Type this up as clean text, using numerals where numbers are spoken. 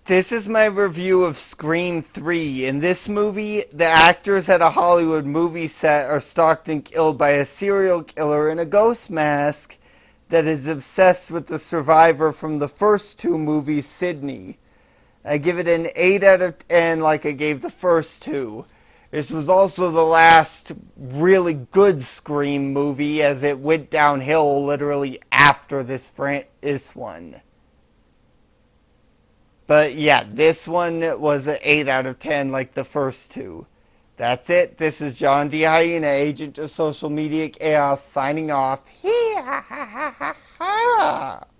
This is my review of Scream 3. In this movie, the actors at a Hollywood movie set are stalked and killed by a serial killer in a ghost mask that is obsessed with the survivor from the first two movies, Sidney. I give it an 8 out of 10 like I gave the first two. This was also the last really good Scream movie as it went downhill literally after this one. But yeah, this one was an 8 out of 10 like the first two. That's it. This is John D. Hyena, agent of social media chaos, signing off. Hee ha ha ha ha ha.